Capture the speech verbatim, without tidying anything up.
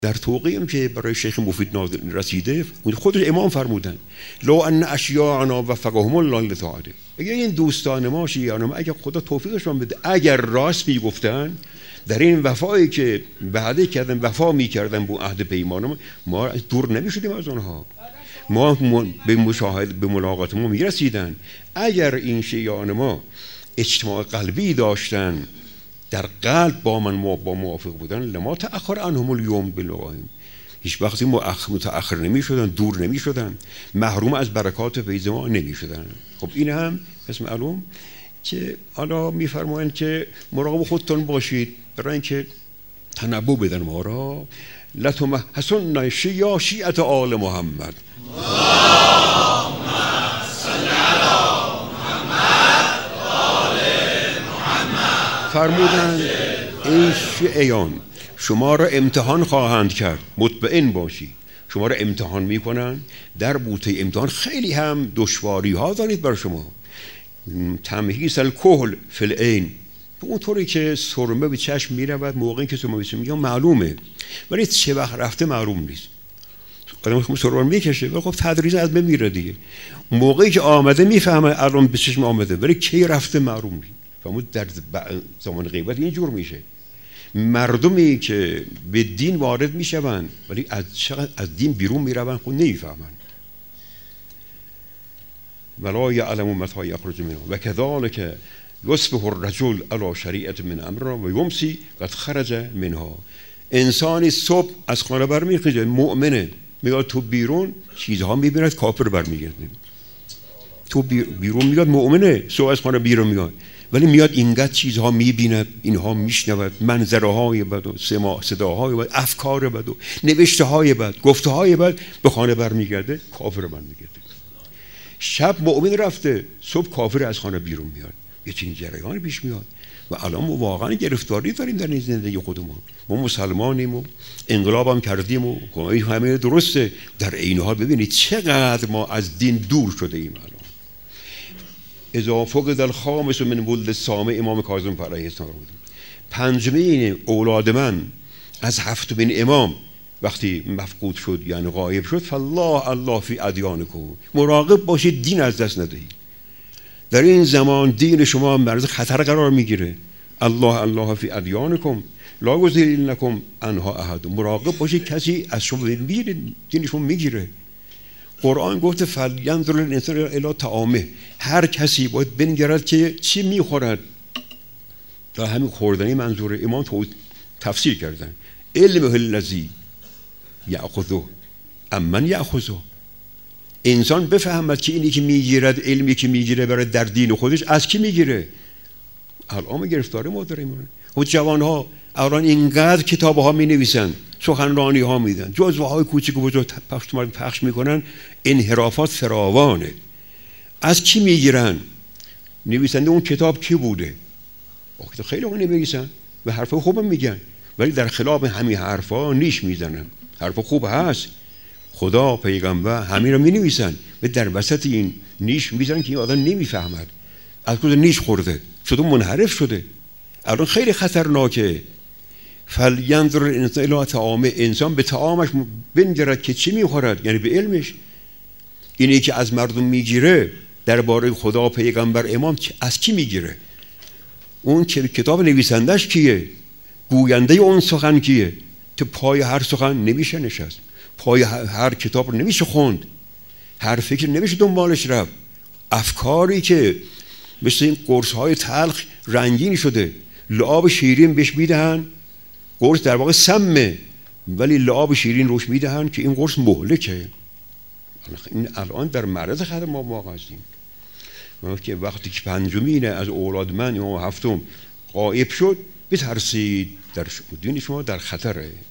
در توقیعم که برای شیخ مفید رسیده خودش امام فرمودن لو ان اشیاعنا وفقهم الله لطاعته، اگر این دوستان ما شیعان ما اگر خدا توفیقشون بده اگر راست میگفتن در این وفایی که وعده کردن وفا میکردن با عهد پیمان ما دور نمیشدیم از اونها، ما به مشاهده به ملاقات ما میرسیدن. اگر این شیعان ما اجتماع قلبی داشتن در قلب با من با موافق بودن لما تأخر عنهم اليوم باللقائهم، هیچ وقتی متأخر نمی شدن، دور نمی شدن، محروم از برکات فیض ما نمی شدن. خب این هم اسم معلوم که حالا میفرمایند که مراقب خودتون باشید برای اینکه تنبؤ بدن ما را لتمحصن شیعة شیعة آل محمد فرمودند این شیعیان شما را امتحان خواهند کرد، مطمئن باشید شما را امتحان میکنن. در بوته امتحان خیلی هم دشواری ها دارید بر شما. تمهیس الکحل فی العین، اونطوری که سرمه به چشم میرود موقعی که سرمه به چشم میاد معلومه، ولی چه وقت رفته معلوم نیست. آدم که سرمه میکشه ولی خب تدریج از بین میره دیگه. موقعی که آمده میفهمه الان به چشم آمده ولی کی رفته معلوم نیست. فرمود در زمان غیبت اینجور میشه. مردمی که به دین وارد میشوند ولی از از دین بیرون میروند خود نمیفهمند. ولا یعلم متى یخرج منه و كذلك یصبح الرجل على شریعة من امر و یمسی قد خرج منها. انسانی صبح از خانه برمیخیزه مؤمنه میاد تو بیرون چیزها میبیند کافر برمیگرده. تو بیرون میاد مؤمنه صبح از خانه بیرون میاد ولی میاد اینقدر چیزها میبیند، اینها میشنود، منظرهای بد و صداهای بد، افکار بد و نوشته های بد، گفته های بد، به خانه برمیگرده کافر برمیگرده. شب مؤمن رفته صبح کافر از خانه بیرون میاد. یه چنین جریانی پیش میاد و الان ما واقعا گرفتاری داریم در این زندگی خودمون. ما مسلمانیم و انقلاب هم کردیم و همه درسته، در عین حال ببینید چقدر ما از دین دور شده ایم. الان اذا فقد الخامس من ولد السامع امام کاظم علیه السلام بود. پنجمین اولاد من از هفتمین امام وقتی مفقود شد یعنی غایب شد فالله الله فی ادیانکم، مراقب باشید دین از دست ندهید. در این زمان دین شما مورد خطر قرار میگیره. الله الله فی ادیانکم لا یضللنکم عنها احد، مراقب باشید کسی از شما میگیره دینشون میگیره. قرآن گفته فلینظر الانسان الی طعامه، هر کسی باید بنگرد که چی میخورد. در همین خوردنی منظوره. امام تفسیر کردن علم الذی یأخذه امن یأخذه، انسان بفهمد که اینی که میگیرد علمی که میگیره برای در دین خودش از کی میگیره. الان گرفتاری ما داریم و جوانها الان اینقدر کتاب ها می نویسن، سخنرانی ها میدن، جزوه های کوچک و بزرگ پخش پخش میکنن، انحرافات فراوانه. از کی میگیرن؟ نویسنده اون کتاب کی بوده؟ وقتی خیلی ها نمیگیسن و حرف خوبم میگن ولی در خلاف همین حرفا نیش میزنن. حرف خوب هست، خدا پیغمبر همین رو می نویسن و در وسط این نیش میزنن که این آدم نمیفهمد از کجا نیش خورده شده منحرف شده. الان خیلی خطرناکه. فلینظر الانسان الی طعامه، انسان به طعامش بنگرد که چی میخورد، یعنی به علمش. اینی که از مردم میگیره درباره خدا پیغمبر امام از کی میگیره؟ اون که کتاب نویسندش کیه؟ گوینده اون سخن کیه؟ تو پای هر سخن نمیشه نشست، پای هر کتاب نمیشه خوند، هر فکر نمیشه دنبالش رفت. افکاری که مثل این قرص های تلخ رنگین شده، لعاب شیرین بهش میدهن، قرص در واقع سمه ولی لعاب شیرین روش میدهن که این قرص مهلکه. این الان در معرض خطر ما واقع هستیم. که وقتی که پنجمین از اولاد من امام هفتم غایب شد بترسید، در دین شما در خطره.